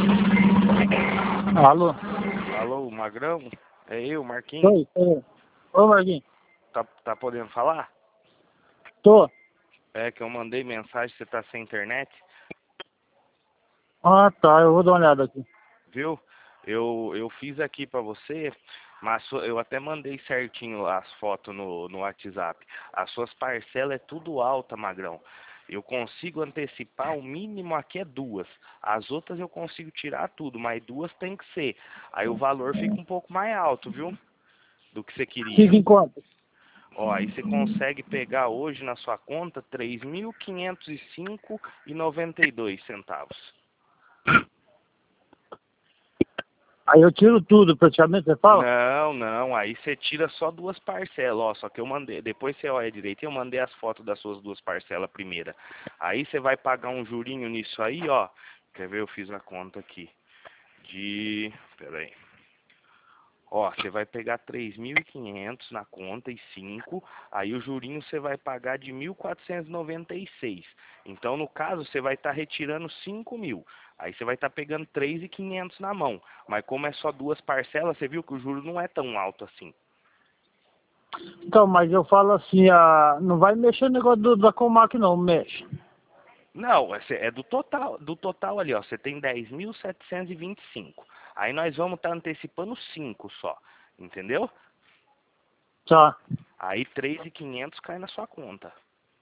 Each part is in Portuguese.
Alô? Alô, Magrão? É eu, Marquinhos. Oi. Ô, Marquinhos. Tá podendo falar? Tô. É que eu mandei mensagem, você tá sem internet, Ah, tá. Eu vou dar uma olhada aqui. viu? Eu fiz aqui pra você, mas eu até mandei certinho as fotos no WhatsApp. As suas parcelas é tudo alta, Magrão. Eu consigo antecipar, o mínimo aqui é 2. As outras eu consigo tirar tudo, mas 2 tem que ser. Aí o valor fica um pouco mais alto, viu? Do que você queria. Fica em conta. Ó, aí você consegue pegar hoje na sua conta 3.505,92 centavos. Aí eu tiro tudo, praticamente, você fala? Não, aí você tira só 2 parcelas, ó, só que eu mandei, depois você olha direito, eu mandei as fotos das suas 2 parcelas primeira. Aí você vai pagar um jurinho nisso aí, ó, quer ver, eu fiz a conta aqui, pera aí. Ó, você vai pegar 3.500 na conta e 5, aí o jurinho você vai pagar de 1.496. Então, no caso, você vai estar retirando 5.000. Aí você vai estar pegando 3.500 na mão. Mas como é só 2 parcelas, você viu que o juro não é tão alto assim. Então, mas eu falo assim, não vai mexer no negócio da Comac não, mexe. Não, é do total ali, ó, você tem 10.725. Aí nós vamos estar antecipando 5 só, entendeu? Tá. Aí 3.500 cai na sua conta.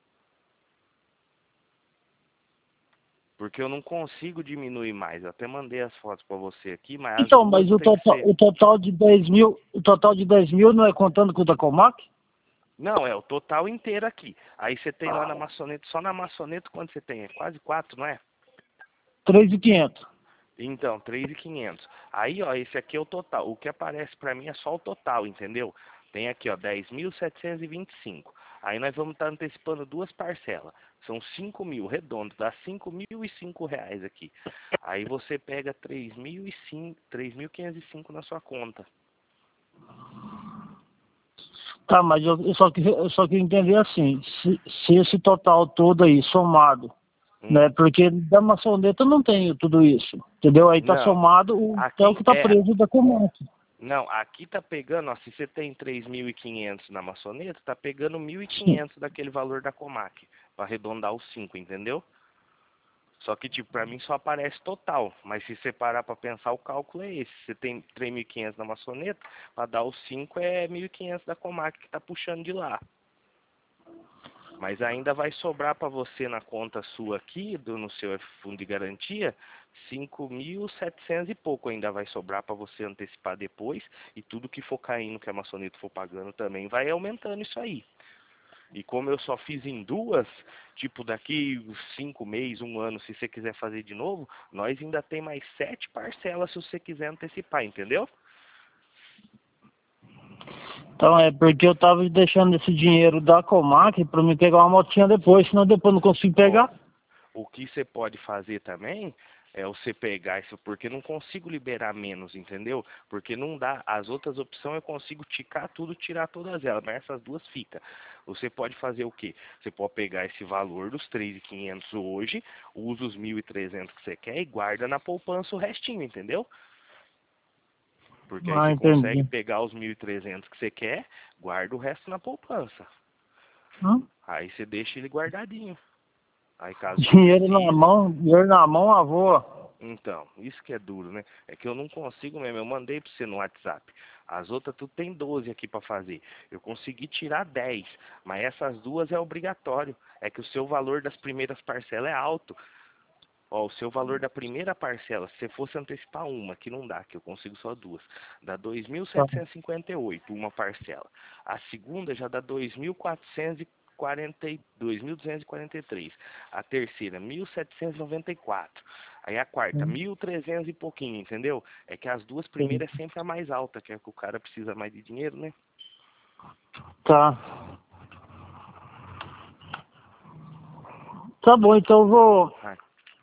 Porque eu não consigo diminuir mais. Eu até mandei as fotos pra você aqui, mas as Então, duas mas o tem que total, ser. o total de 10 mil não é contando com o da Comac? Não, é o total inteiro aqui. Aí você tem lá na maçaneta, só na maçaneta quanto você tem? É quase 4, não é? 3.500. Então, 3.500. Aí, ó, esse aqui é o total. O que aparece pra mim é só o total, entendeu? Tem aqui, ó, 10.725. Aí nós vamos estar antecipando 2 parcelas. São 5.000, redondo, dá 5.005 reais aqui. Aí você pega 3.505 na sua conta. Tá, mas eu só queria entender assim, se esse total todo aí, somado, Hum. né? Porque da maçaneta não tem tudo isso, entendeu? Aí tá Não, somado até o aqui que tá preso da Comac. não, aqui tá pegando, ó, se você tem 3.500 na maçaneta, tá pegando Sim. 1.500 daquele valor da Comac, para arredondar os 5, entendeu? Só que, tipo, pra mim só aparece total, mas se você parar pra pensar, o cálculo é esse. Você tem 3.500 na maçaneta, para dar os 5 é 1.500 da Comac que tá puxando de lá. Mas ainda vai sobrar para você na conta sua aqui, no seu fundo de garantia, 5.700 e pouco ainda vai sobrar para você antecipar depois. E tudo que for caindo, que a maçaneta for pagando também, vai aumentando isso aí. E como eu só fiz em 2, tipo daqui 5 meses, 1 ano, se você quiser fazer de novo, nós ainda tem mais 7 parcelas se você quiser antecipar, entendeu? Então é porque eu tava deixando esse dinheiro da Comac pra me pegar uma motinha depois, senão depois não consigo Ó, pegar. o que você pode fazer também é você pegar isso, porque não consigo liberar menos, entendeu? Porque não dá, as outras opções eu consigo ticar tudo, tirar todas elas, mas essas duas ficam. Você pode fazer o quê? Você pode pegar esse valor dos 3.500 hoje, usa os 1.300 que você quer e guarda na poupança o restinho, entendeu? Porque aí Ah, você consegue entendi. pegar os 1.300 que você quer, guarda o resto na poupança. Hum? Aí você deixa ele guardadinho. Aí caso você precise. Dinheiro na mão, avô. Então, isso que é duro, né? É que eu não consigo mesmo. Eu mandei pra você no WhatsApp. As outras tu tem 12 aqui pra fazer. Eu consegui tirar 10, mas essas duas é obrigatório. É que o seu valor das primeiras parcelas é alto. Ó, o seu valor da primeira parcela, se você fosse antecipar uma, que não dá, que eu consigo só 2, dá Tá. 2.758 uma parcela. A segunda já dá 2.243. A terceira, 1.794. Aí a quarta, 1.300 e pouquinho, entendeu? É que as duas Sim. primeiras é sempre a mais alta, que é que o cara precisa mais de dinheiro, né? Tá. Tá bom, então eu vou Ah,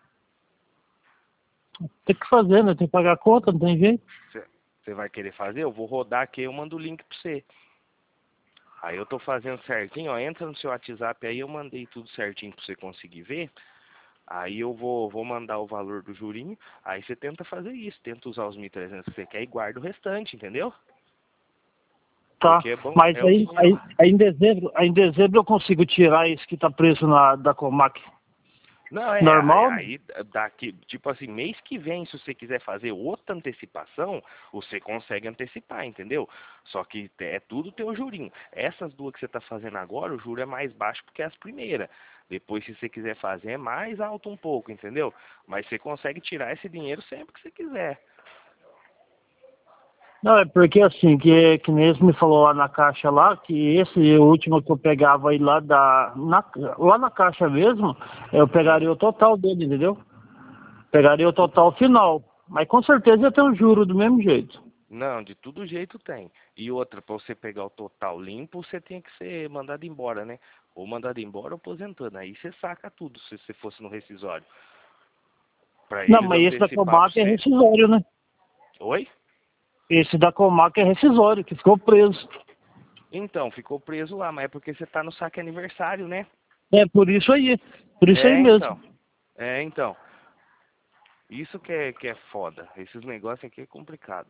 ter que fazer, né? Tem que pagar a conta, não tem jeito. você vai querer fazer? Eu vou rodar aqui, eu mando o link pra você. Aí eu tô fazendo certinho, ó, entra no seu WhatsApp aí, eu mandei tudo certinho pra você conseguir ver. Aí eu vou mandar o valor do jurinho, aí você tenta fazer isso, tenta usar os 1.300 que você quer e guarda o restante, entendeu? Tá, Porque é bom, mas é o dinheiro. aí em dezembro eu consigo tirar esse que tá preso da Comac. Não, Normal? aí daqui, tipo assim, mês que vem, se você quiser fazer outra antecipação, você consegue antecipar, entendeu? Só que é tudo tem o jurinho. Essas duas que você está fazendo agora, o juro é mais baixo porque é as primeiras. Depois, se você quiser fazer, é mais alto um pouco, entendeu? Mas você consegue tirar esse dinheiro sempre que você quiser. Não, é porque assim, que nem eles me falou lá na caixa lá, que esse último que eu pegava aí lá na caixa mesmo, eu Hum. pegaria o total dele, entendeu? Pegaria o total final. Mas com certeza ia ter um juro do mesmo jeito. Não, de todo jeito tem. E outra, para você pegar o total limpo, você tem que ser mandado embora, né? Ou mandado embora ou aposentando. Aí você saca tudo se você fosse no rescisório. Para Não, eles mas esse da antecipar para Comac é você. rescisório, né? Oi? Esse da Comac é rescisório, que ficou preso. Então, ficou preso lá, mas é porque você tá no saque aniversário, né? É por isso aí. Por isso aí É, mesmo. então. Então. Isso que é foda. Esses negócios aqui é complicado.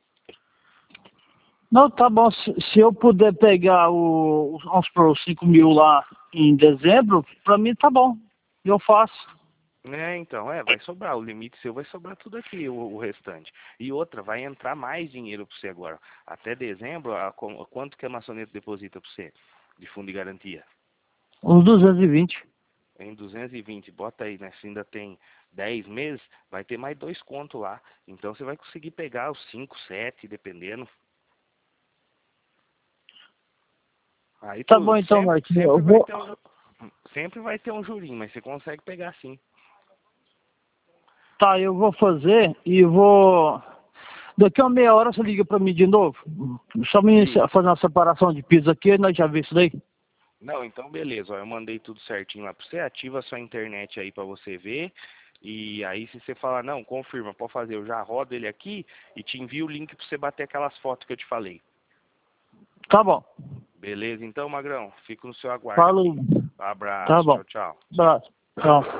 Não, tá bom. Se eu puder pegar vamos supor, os 5 mil lá em dezembro, pra mim tá bom. Eu faço. Então, vai sobrar. O limite seu vai sobrar tudo aqui, o restante. E outra, vai entrar mais dinheiro pra você agora. Até dezembro, quanto que a maçaneta deposita pra você? De fundo de garantia? Uns 220. Em 220, bota aí, né? Se ainda tem 10 meses, vai ter mais 2 contos lá. Então você vai conseguir pegar os 5, 7, dependendo. Aí Tá tu bom então, Marquinhos. Eu sempre vai vou. ter sempre vai ter um jurinho, mas você consegue pegar sim. Tá, eu vou fazer e vou. Daqui a uma meia hora você liga pra mim de novo. Só me Ligo. fazer uma separação de piso aqui, nós já vimos isso daí. Não, então beleza, ó, eu mandei tudo certinho lá pra você, ativa a sua internet aí pra você ver. E aí se você falar, não, confirma, pode fazer, eu já rodo ele aqui e te envio o link pra você bater aquelas fotos que eu te falei. Tá bom. Beleza, então, Magrão, fico no seu aguardo Falou. aqui. Tá Abraço, bom. tchau, tchau. Abraço. Tchau.